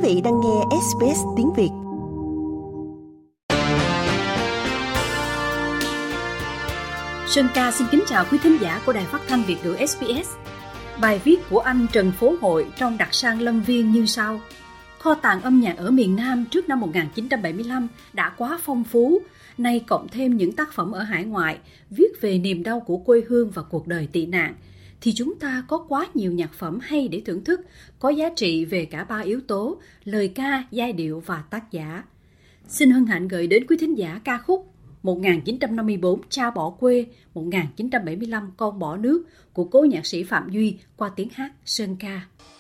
vị đang nghe SBS tiếng Việt. Sơn Ca xin kính chào quý thính giả của Đài Phát thanh Việt ngữ SBS. Bài viết của anh Trần Phố Hội trong đặc sản Lâm Viên như sau: kho tàng âm nhạc ở miền Nam trước năm 1975 đã quá phong phú, nay cộng thêm những tác phẩm ở hải ngoại viết về niềm đau của quê hương và cuộc đời tị nạn, thì chúng ta có quá nhiều nhạc phẩm hay để thưởng thức, có giá trị về cả ba yếu tố: lời ca, giai điệu và tác giả. Xin hân hạnh gửi đến quý thính giả ca khúc 1954 Cha bỏ quê, 1975 Con bỏ nước của cố nhạc sĩ Phạm Duy qua tiếng hát Sơn Ca.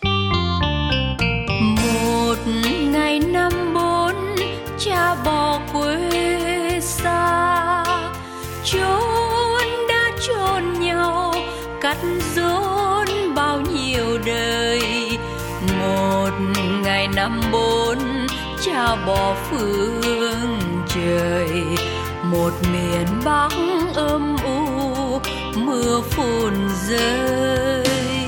Một ngày năm bốn, cha bỏ quê xa, chốn đã chôn nhau, cắt rốn bao nhiêu đời. Một ngày năm bốn, cha bỏ phương trời, một miền Bắc âm u mưa phùn rơi.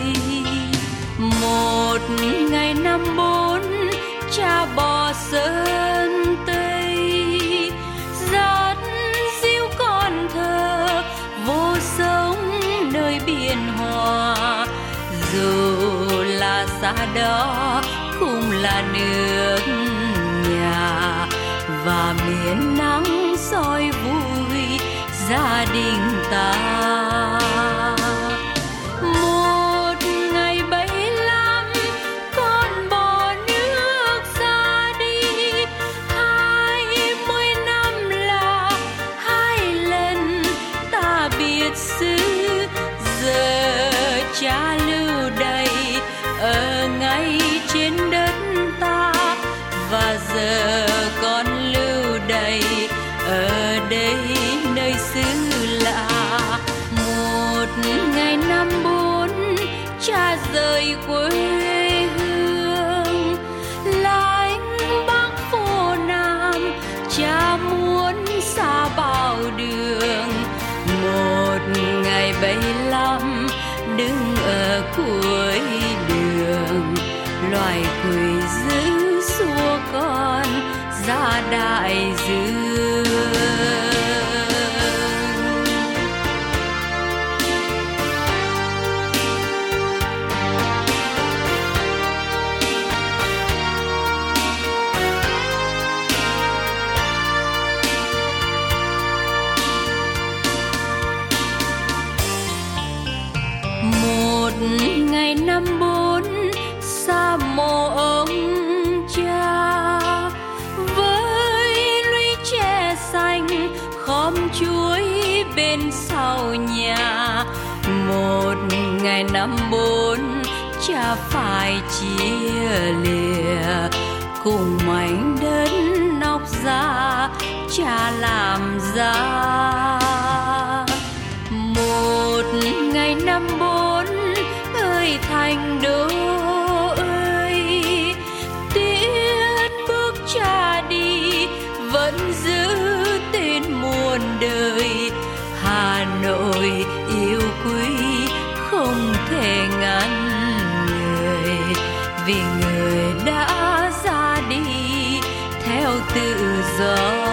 Một ngày năm bốn, cha bỏ sơn Tây, dắt dìu con thơ vô sống nơi biển hòa. Dù là xa đó cũng là nước nhà, và miền nắng soi vui gia đình ta. Một ngày 75 con bỏ nước ra đi, 20 năm là 2 lần ta biệt xứ. Giờ cha lưu đày ở ngay trên đất ta, và giờ con lưu đày ở đây nơi xứ lạ. Một ngày năm bốn, cha rời quê hương, lánh Bắc phố Nam, cha muốn xa bao đường. Một ngày 75 đứng ở cuối đường, loài quỷ dữ xua con ra đại dương. Một ngày năm bốn, xa mộ ông cha, với lũy tre xanh khóm chuối bên sau nhà. Một ngày năm bốn, cha phải chia lìa cùng mảnh đất nóc ra cha làm ra. Một ngày năm bốn ơi thành đô ơi, tiễn bước cha đi vẫn giữ tên muôn đời. Hà Nội yêu quý không thể ngăn người, vì người đã ra đi theo tự do.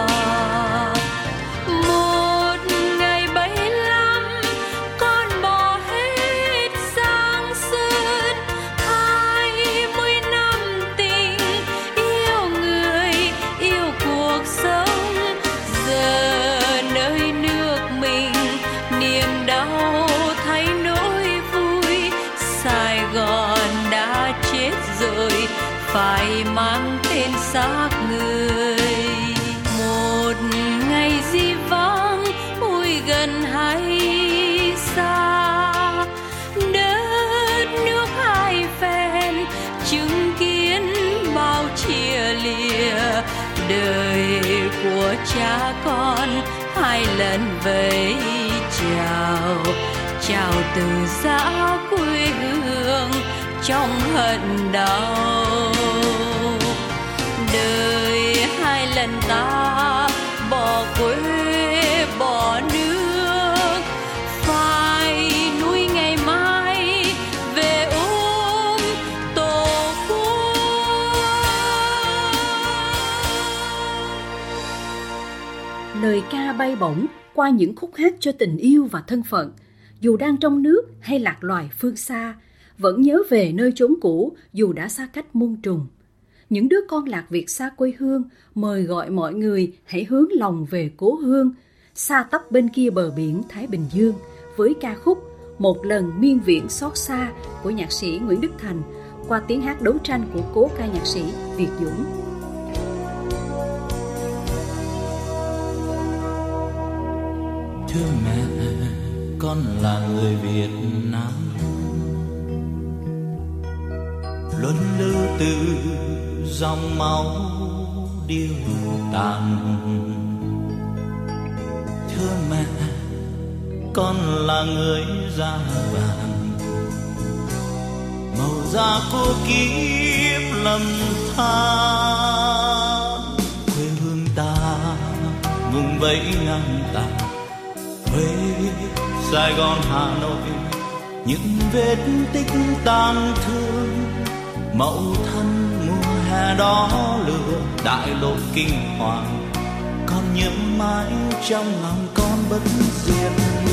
Phải mang tên xác người. Một ngày di vắng ôi gần hay xa, đất nước hai phen chứng kiến bao chia lìa. Đời của cha con 2 lần vẫy chào, chào từ giã quê hương trong hận đau. Đời 2 lần ta bỏ quê bỏ nước, phải nuôi ngày mai về ôm tổ quốc. lời ca bay bổng qua những khúc hát cho tình yêu và thân phận, dù đang trong nước hay lạc loài phương xa, vẫn nhớ về nơi chốn cũ dù đã xa cách muôn trùng. Những đứa con lạc Việt xa quê hương mời gọi mọi người hãy hướng lòng về cố hương, xa tấp bên kia bờ biển Thái Bình Dương, với ca khúc Một lần miên viễn xót xa của nhạc sĩ Nguyễn Đức Thành qua tiếng hát đấu tranh của cố ca nhạc sĩ Việt Dũng. Thưa mẹ, con là người Việt Nam, luân lưu từ dòng máu điêu tàn. Thưa mẹ, con là người da vàng, màu da của kiếp lầm than. Quê hương ta vùng vẫy ngang tàn, Huế, Sài Gòn, Hà Nội, những vết tích tàn thương. Mậu thân mùa hè đó lửa đại lộ kinh hoàng, con nhớ mãi trong lòng con bất diệt.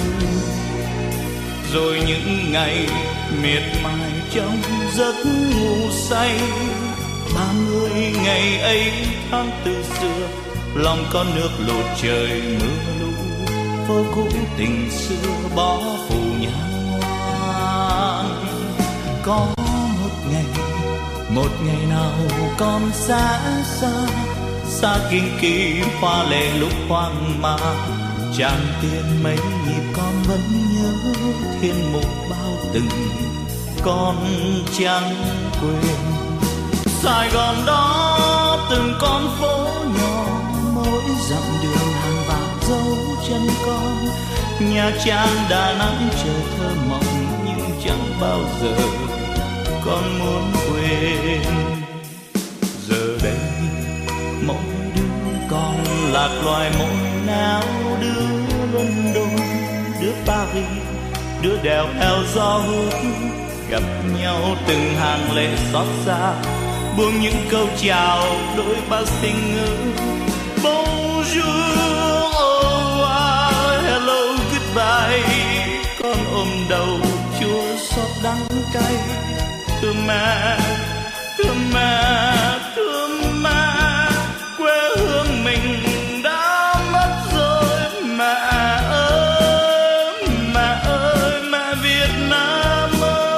Rồi những ngày miệt mài trong giấc ngủ say, 30 ngày ấy tháng từ xưa, lòng con nước lụt trời mưa lũ, vô cũ tình xưa bỏ phủ nhà ngoan. Có một ngày nào con xa xa, xa kinh kỳ hoa lệ lúc hoang mang. Tràn tiền mấy nhịp con vẫn nhớ thiên mục bao từng, con chẳng quên. Sài Gòn đó từng con phố nhỏ, mỗi dặm đường hàng vàng dấu chân con. Nha Trang, Đà Nẵng trời thơ mộng nhưng chẳng bao giờ con muốn quên. Giờ đây mỗi đứa con lạc loài mỗi nẻo, đứa London, đứa Paris, đứa đèo theo gió hút. Gặp nhau từng hàng lệ xót xa, buông những câu chào đôi ba sinh ngữ. Bonjour, au revoir, hello, goodbye. Con ôm đầu chua xót đắng cay. Thưa mẹ, thưa mẹ, thưa mẹ, quê hương mình đã mất rồi. Mẹ ơi, mẹ ơi, mẹ Việt Nam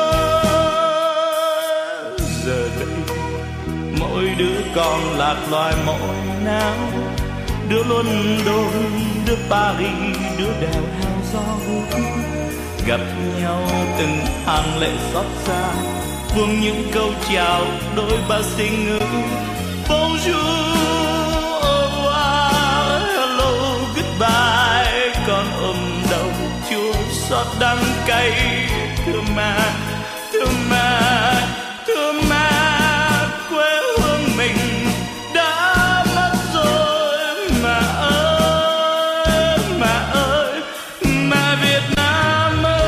ơi. Giờ đây mỗi đứa con lạc loài mỗi nẻo, đứa London, đứa Paris, đứa đèo heo gió hút. Gặp nhau từng hàng lệ xót xa, buông những câu chào đôi ba sinh ngữ. Bonjour, au revoir, hello, goodbye. Con ôm đầu chua xót đắng cay. Thưa mẹ, thưa mẹ, thưa mẹ, quê hương mình đã mất rồi. Mẹ ơi, mẹ ơi, mẹ Việt Nam ơi.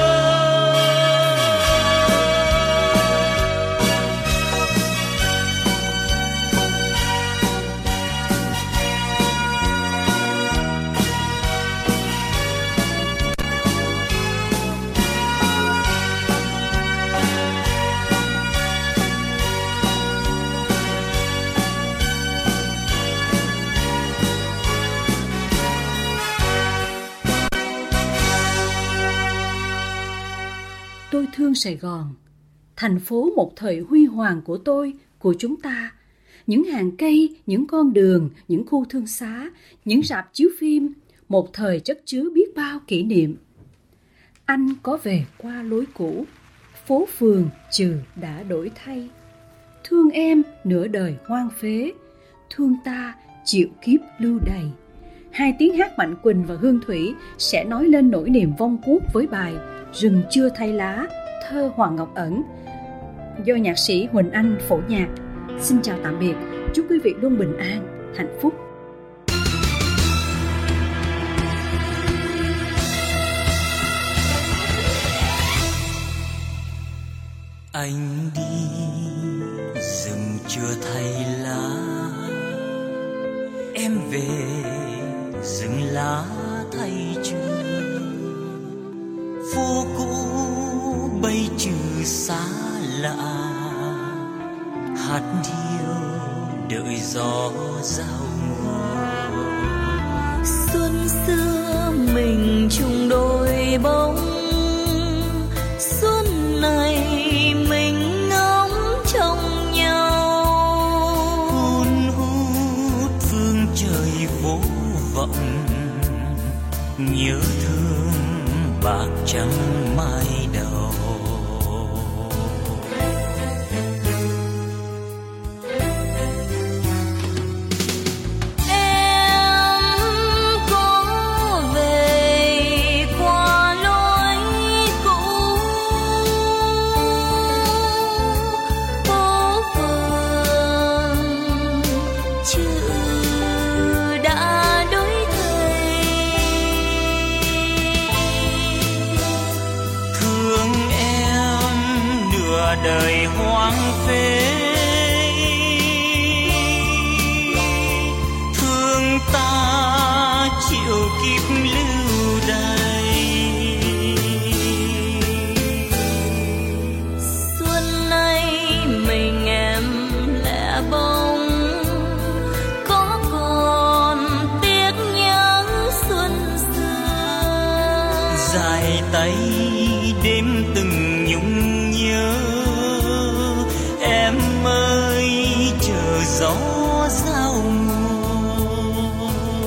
Tôi thương Sài Gòn, thành phố một thời huy hoàng của tôi, của chúng ta. Những hàng cây, những con đường, những khu thương xá, những rạp chiếu phim, một thời chất chứa biết bao kỷ niệm. Anh có về qua lối cũ, phố phường trừ đã đổi thay. Thương em nửa đời hoang phế, thương ta chịu kiếp lưu đày. Hai tiếng hát Mạnh Quỳnh và Hương Thủy sẽ nói lên nỗi niềm vong quốc với bài Rừng chưa thay lá, thơ Hoàng Ngọc Ẩn, do nhạc sĩ Huỳnh Anh phổ nhạc. Xin chào tạm biệt, chúc quý vị luôn bình an, hạnh phúc. Anh đi rừng chưa thay lá, em về rừng lá thay trường, phố cũ bay trừ xa lạ, hát hiu đợi gió giao mùa. Xuân xưa mình chung đôi bóng, xuân này mình ngóng trông nhau. Hun hút phương trời vô vọng, nhớ thương bạc trắng mai đầu. Đời hoang phế, thương ta chịu kiếp lưu đày. Xuân nay mình em lẻ bóng, có còn tiếc nhớ xuân xưa. Dài tay đêm từng nhung nhớ, em ơi chờ gió giao mùa.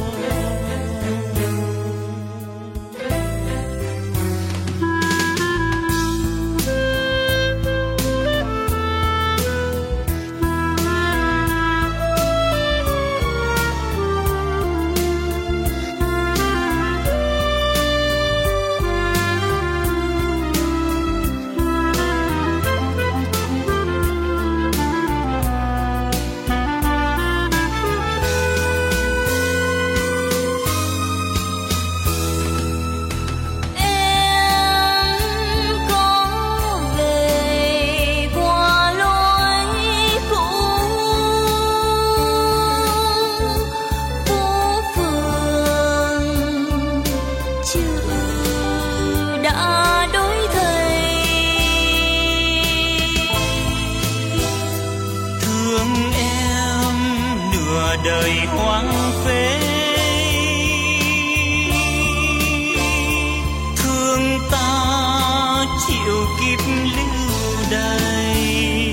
Đời hoang phế, thương ta chịu kiếp lưu đày.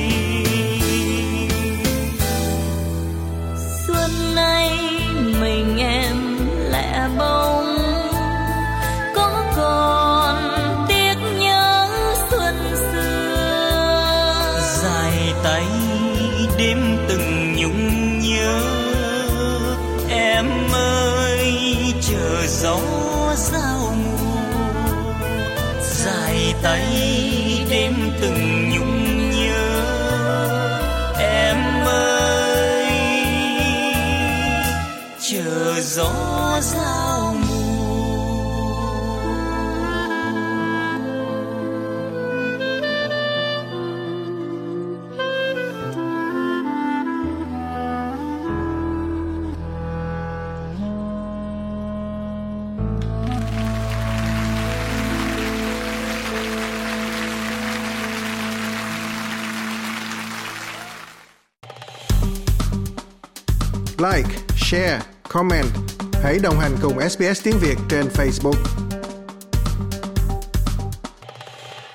Xuân nay mình em lẻ bóng, có còn tiếc nhớ xuân xưa. Dài tay đêm từng nhung nhớ, em ơi chờ gió giao mùa. Dài tay đêm từng nhung nhớ, em ơi chờ gió giao mùa. Like, share, comment. Hãy đồng hành cùng SBS tiếng Việt trên Facebook.